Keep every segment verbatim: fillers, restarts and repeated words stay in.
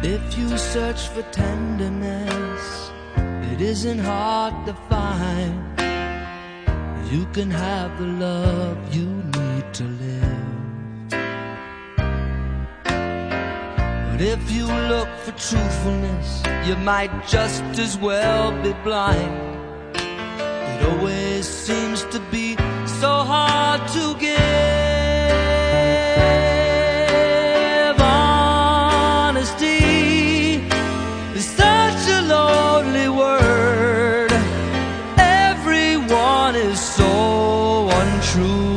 If you search for tenderness, it isn't hard to find. You can have the love you need to live. But if you look for truthfulness, you might just as well be blind. It always seems to be so hard to give. So untrue.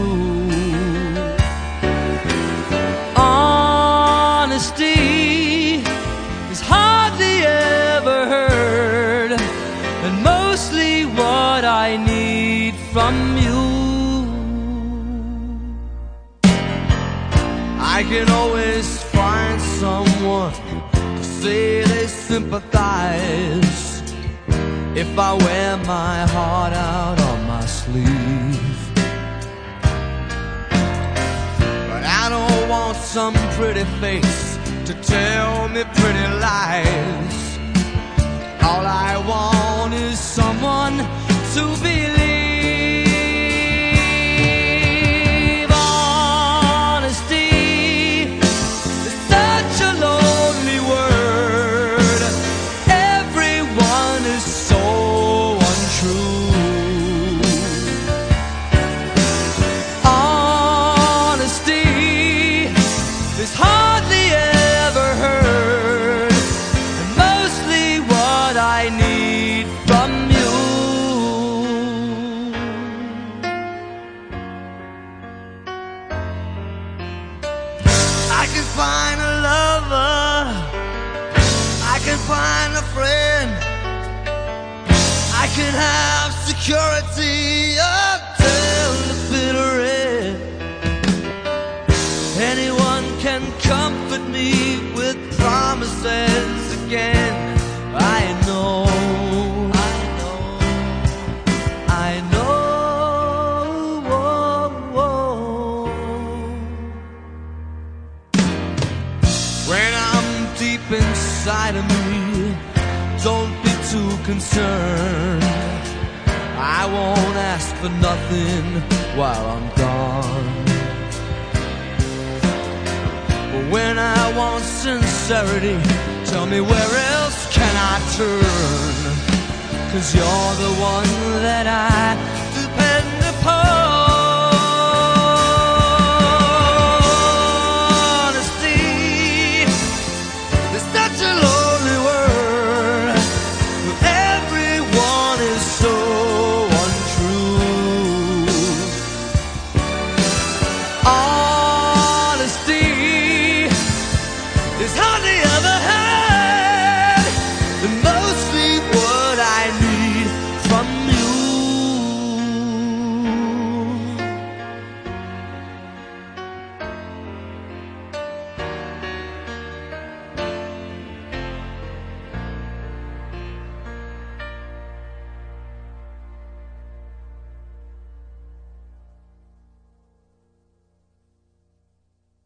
Honesty is hardly ever heard, and mostly what I need from you. I can always find someone to say they sympathize if I wear my heart out on my sleeve. But I don't want some pretty face to tell me pretty lies. All I want is someone to believe. Honesty is such a lonely word. Everyone is so it's hardly ever heard, and mostly what I need from you. I can find a lover, I can find a friend, I can have security until the bitter end. Anyone can comfort me with promises again. I know, I know, I know. Whoa, whoa. When I'm deep inside of me, don't be too concerned. I won't ask for nothing while I'm gone. When I want sincerity, tell me where else can I turn? 'Cause you're the one that I